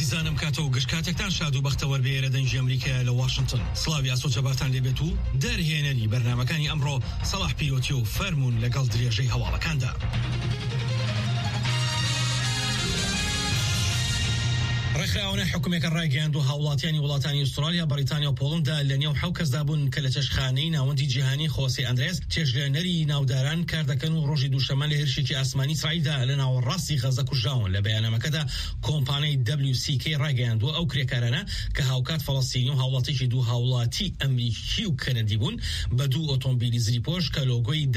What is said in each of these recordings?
عزیزانم کاتو گشکاتێکتان شاد و بەختەوەر بێرە دەنجی ئەمریکا لە واشنگتن. سڵاوی ئاسۆجەبارتان لێبێت و دەرهێنەری بەرنامەکانی ئەمڕۆ سەلاح پیرۆتی و فەرموون لەگەڵ درێژەی هەواڵەکاندا. ڕێکخراوەی حکومێکە ڕایگەیاند و هاوڵاتیانی وڵاتانی ئوسترالیا، بەریتانیا و پۆڵندا لە نێو حەو کەسدا بوون کە لە چێشتخانەی ناوەندی جیهانی خۆسی ئەندرێس چێژلێنەری ناوداران کار دەکەن و ڕۆژی دووشەمە لە هێرشێکی ئاسمانی ئیسرائیلدا لە ناوەڕاستی غەزە کوژراون. لە بەیاننامەکەدا کۆمپانیای WCK ڕایگەیاندووە ئەو کرێکارانە کە هاوکات فەڵەستینی و هاوڵاتێکی دوو هاوڵاتی ئەمریکی و کەنەدی بوون بە دوو ئۆتۆمبیلی زریپۆش کە لۆگۆی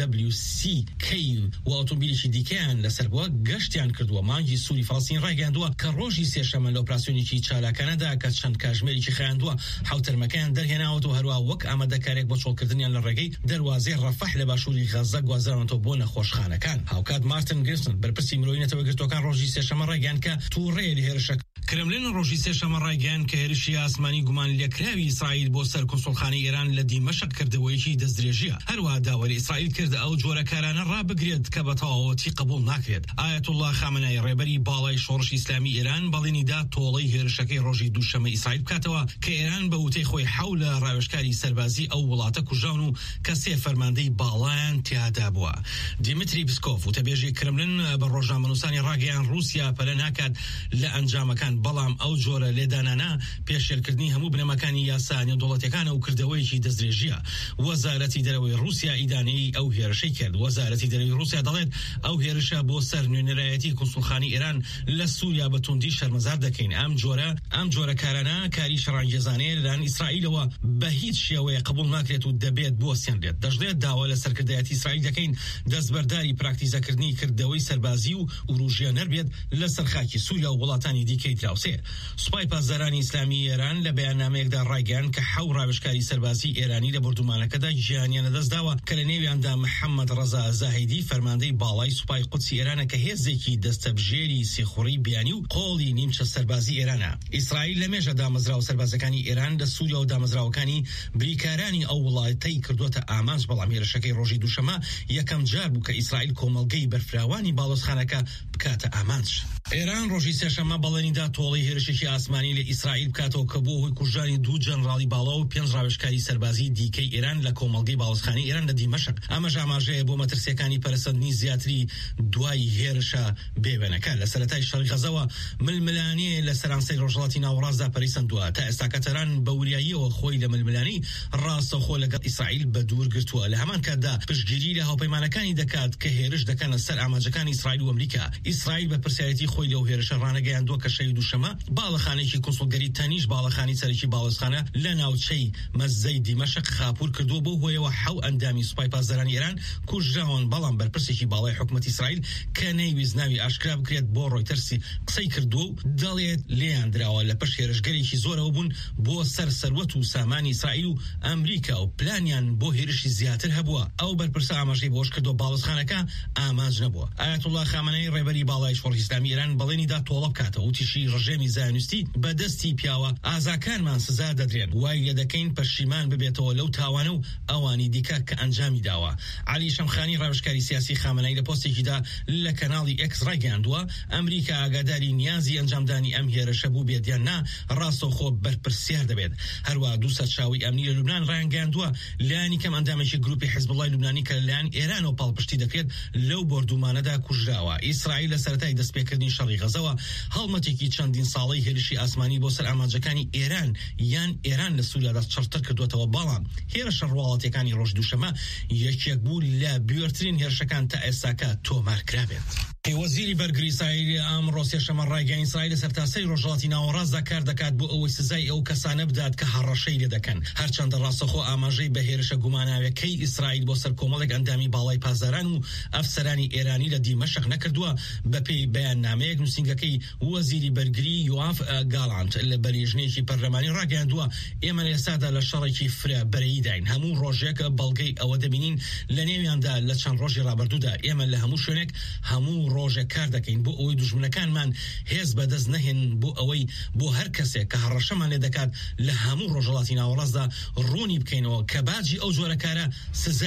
WCK و ئۆتۆمبیلێکی دیکەیان لەسەر بووە گەشتیان کردووە. مانگی سووری فەڵەستین ڕایگەیاندووە کە ڕۆژی سێشەمە ئۆپراسیۆنێکی چالاکانەدا کە چەند کاتژمێرێکی خایاندووە حوتەرمەکەیان دەرهێناوە و هەروە وەک ئامادەکارێک بۆ چۆڵکردنیان لە ڕێگەی دەواازەی ڕەفەح لە باشووری غەزە گوازراونەوە بۆ نەخۆشخانەکان. هاوکات مارتن گرسن بەرپرسی مرۆیی نەتەوەگرتوەکان ڕۆژی سێشەمە ڕایگەیاند کە تووڕێ لە هێرشەکە کرملین ڕۆژی سێشەمە ڕایگەیاند کە هێرشی ئاسمانی گومان لێکراوی ئیسرائیل بۆ سەر کۆنسوڵخانەی ئێران لە دیمەشق کردەوەیەکی دەستدرێژیە. هەروەها داوا لە ئیسرائیل کرد ئەو جۆرە کارانە ڕابگرێت کە بە تەواوەتی قبوڵ ناکرێت. ئایەتوڵڵا خامنەی ڕێبەری باڵای شۆڕشی ئیسلامی ئێران بەڵێنیدا تۆڵەی هێرشەکەی ڕۆژی دووشەمە ئیسرائیل بکاتەوە کە ئێران بە وتەی خۆی حەولە ڕاوێژکاری سەربازی ئەو وڵاتە کوژاون و کە سێ فەرماندەی باڵایان تیادا بووە. دیمتری پسکۆف وتەبێژی کرملین بە ڕۆژنامەنووسانی ڕاگەیاند رووسیا پەلە ناکات لە ئەنجامەکان، بەڵام ئەو جۆرە لێدانانە پێشێرکردنی هەموو بنەمەکانی یاسا نێودوڵەتیەکانە و کردەوەیەکی دەستدرێژیە. وەزارەتی دەرەوەی رووسیا ئیدانەی ئەو هێرشەی کرد. وەزارەتی دەرەوەی رووسیا دەڵێت ئەو هێرشە بۆ سەر نوێنەرایەتی کۆنسوڵخانەی ئێران لە سووریا بە توندی شەرمەزار دەکەین. ئەم جۆرە کارانە کاری شەڕانگێزانەیە لەلایەن ئیسرائیلەوە بە هیچ شێوەیە قبوڵ ناکرێت و دەبێت بوەستێنرێت. دەژڵێت داوا لە سەرکردایەتی ئیسرائیل دەکەین دەستبەرداری پراکتیزەکردنی کردەوەی سەربازی و وروژیە نەربێت لەسەر خاکی سووریا و وڵاتانی دیکەی دراوسێ. سوپای پاسدارانی ئیسلامی ئێران لە بەیاننامەیەکدا ڕایگەیاند کە حەو ڕاوێژکاری سەربازی ئێرانی لە بردومانەکەدا گیانیان لەدەستداوە کە لە نێویاندا محەممەد ڕەزا زاهیدی فەرماندەی باڵای سوپای قودسی ئێرانە کە هێزێکی دەستەبژێری سێخوڕی بیانی و قۆڵی نیمچە سەربازی ئێرانە. ئیسرائیل لە مێژە دامەزراوە سەربازەکانی ئێران لە سووریا و دامەزراوەکانی بریکارانی ئەو وڵاتەی کردوتە ئامانج، بەڵام هێرشەکەی ڕۆژی دووشەمە یەکەم جار بوو کە ئیسرائیل کۆمەڵگەی بەرفراوانی باڵۆزخانەکە بکاتە ئامانج. ئێران ڕۆژی سێشەمە بەڵێنیدا تۆڵەی هێرشێکی ئاسمانی لە ئیسرائیل بکاتەوە کە بۆ هۆی کوژانی دوو جەنراڵی باڵا و 5 ڕاوێژکاری سەربازی دیکەی ئێران لە کۆمەڵگەی باڵۆزخانەی ئێران لە دیمەشق. ئەمەش ئاماژەیە بۆ مەترسیەکانی پەرەسەندنی زیاتری دوای هێرشە بێوێنەکە. لە سەرەتای شەڕی غەزەوە ململانیە لە سەرانسەی ڕۆژهەڵاتی ناوەڕاستدا پەرەسەندووە تا ئێستا کە تەران بە وریاییەوە خۆی لە ململانی ڕاستەوخۆ لەگەڵ ئیسرائیل بە دوور گرتووە. لە هەمان کاتدا پشتگیری لە هاوپەیمانەکانی دەکات کە هێرش دەکەنە سەر ئاماجەکانی ئیسرائیل و ئەمریکا. ئیسرائیل بە پرسیارەتی خۆی لەو هێرشە ڕانەگەیاندووە کە شەوی دووشەمە باڵەخانەیەکی کۆنسوڵگەری تەنیش باڵەخانی سەرەکی باڵۆزخانە لە ناوچەی مەزەی دیمەشق خاپور کردووە بۆ هۆیەوە حەو ئەندامی سوپای پاسدارانی ئێران کوژراون، بەڵام بەرپرسێکی باڵای حکومەتی ئیسرائیل کە نەیویست ناوی ئاشکرا بکرێت بۆ ڕۆیتەرسی قسەی کردووە و دەڵێت لێیان دراوە لە پشت هێرشگەرێکی زۆرەوە بوون بۆ سەر سەروەت و سامانی ئیسرائیل و ئەمریکا و پلانیان بۆ هێرشی زیاتر هەبووە. ئەو بەرپرسە ئاماژەی بۆش کردو باڵۆزخانەکە ئامانج نەبووە. ئایەتوڵڵا خامنەی ڕێبەری باڵای شۆڕشی ئیسلامی ئێران بەڵێنیدا تۆڵە بکاتەوە و تیشی ڕژێمی زایۆنیستی بەدەستی پیاوە ئازاکانمان سزا دەدرێن. وای لێ دەکەین پەشیمان ببێتەوە لەو تاوانە و ئەوانی دیکە کە ئەنجامی داوە. علی شەمخانی ڕاوێژکاری سیاسی خامنەی لە پۆستێکیدا لە کەناڵی ئێکس ڕایگەیاندووە ئەمریکا ئاگاداری نیازی ئەنجامدانی ئەم هێرشە بوو بێت یان نا ڕاستەوخۆ بەرپرسیار دەبێت. هەروە دووسەد چاوی ئەمنی لە لوبنان ڕایگەیاندووە لایەنی کەم ئەندامێکی گروپی حیزبوڵای لوبنانی کە لەلایەن ئێرانەوە پاڵپشتی دەکرێت لەو بردومانەدا کوژراوە. ئیسرائیل لە سەرەتای دەستپێکردنی شەڕی غەزەوە هەڵمەتێکی چەندین ساڵەی هێرشی ئاسمانی بۆ سەر ئامانجەکانی ئێران یان ئێران لە سووریادا چڕتر کردوێتەوە، بەڵام هێرشە ڕواڵەتیەکانی ڕۆژ دووشەمە یەکێک بوو لە بێورترین هێرشەکان تا ئێستاکە تۆمارکرابێت. وەزیری بەرگری ئیسرائیل ئەمڕۆ سێشەمە ڕایگەیاند ئیسرائیل لە سەرتاسەری ڕۆژهەڵاتی ناوەڕاستدا کار دەکات بۆ ئەوەی سزای ئەو کەسانە بدات کە هەڕەشەی لێ دەکەن. هەرچەندە ڕاستەخۆ ئاماژەی بە هێرشە گوماناویەکەی ئیسرائیل بۆ سەر کۆمەڵێک ئەندامی باڵای پاسداران و ئەفسەرانی ئێرانی لە دیمەشق نەکردووە. بەپێی بەیاننامەیەک نووسینگەکەی وەزیری بەرگری یۆاف گاڵانت لە بەریژنێکی پەرلەمانی ڕاگەیاندووە ئێمە لە ئێستادا لە شەڕێکی فرە بەرەیی داین. هەموو ڕۆژێک بەڵگەی ئەوە دەبینین لە نێویاندا لە چەند ڕۆژی ڕابردوودا ئێمە لە هەموو شوێنێک هەموو ڕۆژێک کار دەکەین بۆ ئەوەی دوژمنەکانمان هێز بەدەست نەهێن بۆ ئەوەی بۆ هەر کەسێک کە هەڕەشەمان لێ دەکات لە هەموو ڕۆژهەڵاتی ناوەڕاستدا ڕوونی بکەینەوە کە باجی ئەو جۆرە کارە سزا